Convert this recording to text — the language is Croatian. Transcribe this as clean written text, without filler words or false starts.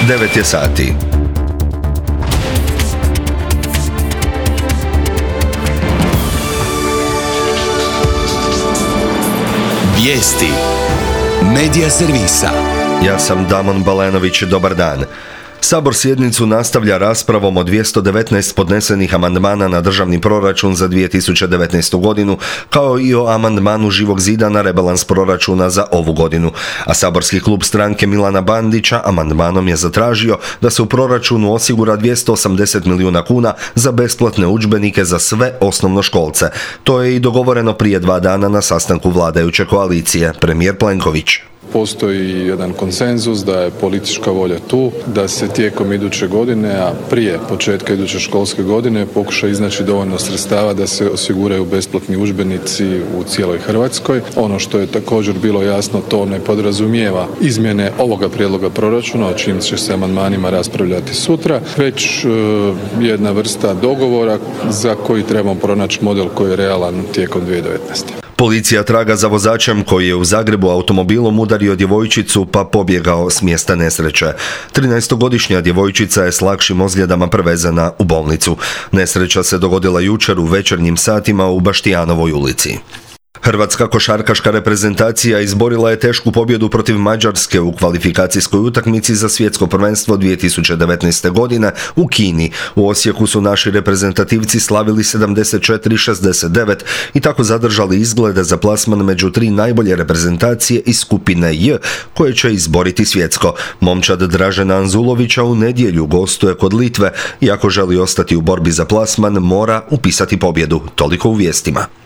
9 je sati. Vijesti Medija servisa. Ja sam Damon Balenović, dobar dan. Sabor sjednicu nastavlja raspravom o 219 podnesenih amandmana na državni proračun za 2019. godinu, kao i o amandmanu Živog zida na rebalans proračuna za ovu godinu. A saborski klub stranke Milana Bandića amandmanom je zatražio da se u proračunu osigura 280 milijuna kuna za besplatne udžbenike za sve osnovnoškolce. To je i dogovoreno prije 2 dana na sastanku vladajuće koalicije. Premijer Plenković: Postoji jedan konsenzus da je politička volja tu, da se tijekom iduće godine, a prije početka iduće školske godine, pokuša iznaći dovoljno sredstava da se osiguraju besplatni udžbenici u cijeloj Hrvatskoj. Ono što je također bilo jasno, to ne podrazumijeva izmjene ovoga prijedloga proračuna, o čim će se amandmanima raspravljati sutra, već jedna vrsta dogovora za koji trebamo pronaći model koji je realan tijekom 2019. Policija traga za vozačem koji je u Zagrebu automobilom udario djevojčicu pa pobjegao s mjesta nesreće. 13-godišnja djevojčica je s lakšim ozljedama prevezena u bolnicu. Nesreća se dogodila jučer u večernjim satima u Baštijanovoj ulici. Hrvatska košarkaška reprezentacija izborila je tešku pobjedu protiv Mađarske u kvalifikacijskoj utakmici za svjetsko prvenstvo 2019. godine u Kini. U Osijeku su naši reprezentativci slavili 74-69 i tako zadržali izglede za plasman među 3 najbolje reprezentacije iz skupine J, koje će izboriti svjetsko. Momčad Dražena Anzulovića u nedjelju gostuje kod Litve i ako želi ostati u borbi za plasman, mora upisati pobjedu. Toliko u vijestima.